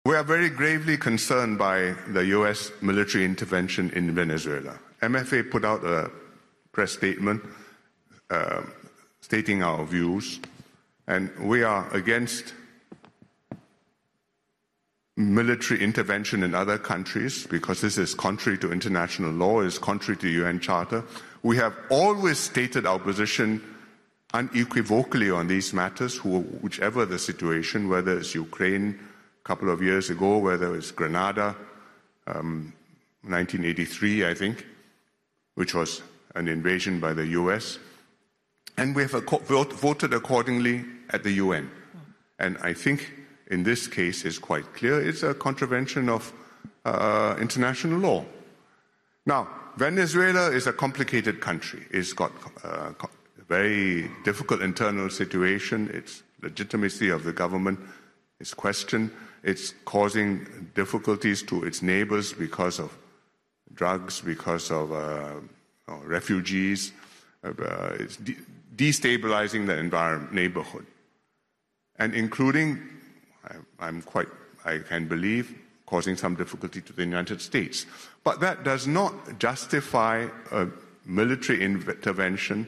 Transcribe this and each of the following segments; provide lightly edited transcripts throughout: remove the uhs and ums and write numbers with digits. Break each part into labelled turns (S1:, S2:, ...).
S1: We are very gravely concerned by the U.S. military intervention in Venezuela. MFA put out a press statement stating our views, and we are against military intervention in other countries because this is contrary to international law, is contrary to the UN Charter. We have always stated our position unequivocally on these matters, whichever the situation, whether it's Ukraine a couple of years ago, whether it's Grenada, 1983, I think, which was an invasion by the US. And we have voted accordingly at the UN. And I think in this case it's quite clear it's a contravention of international law. Now, Venezuela is a complicated country. It's got a very difficult internal situation. Its legitimacy of the government is questioned. It's causing difficulties to its neighbors because of drugs, because of refugees. It's destabilizing the neighborhood, and including, I can believe, causing some difficulty to the United States. But that does not justify a military intervention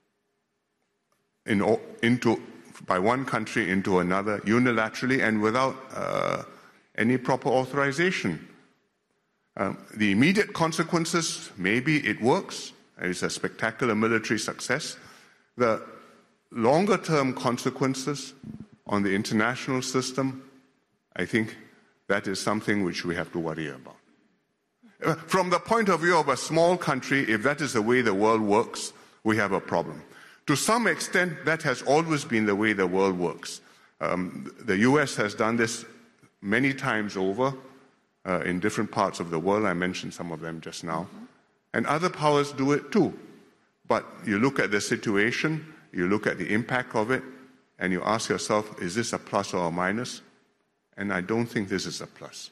S1: by one country into another unilaterally and without any proper authorization. The immediate consequences, maybe it works, it's a spectacular military success. The longer-term consequences on the international system, I think that is something which we have to worry about. From the point of view of a small country, if that is the way the world works, we have a problem. To some extent, that has always been the way the world works. The US has done this many times over in different parts of the world. I mentioned some of them just now. And other powers do it too. But you look at the situation, you look at the impact of it, and you ask yourself, is this a plus or a minus? And I don't think this is a plus.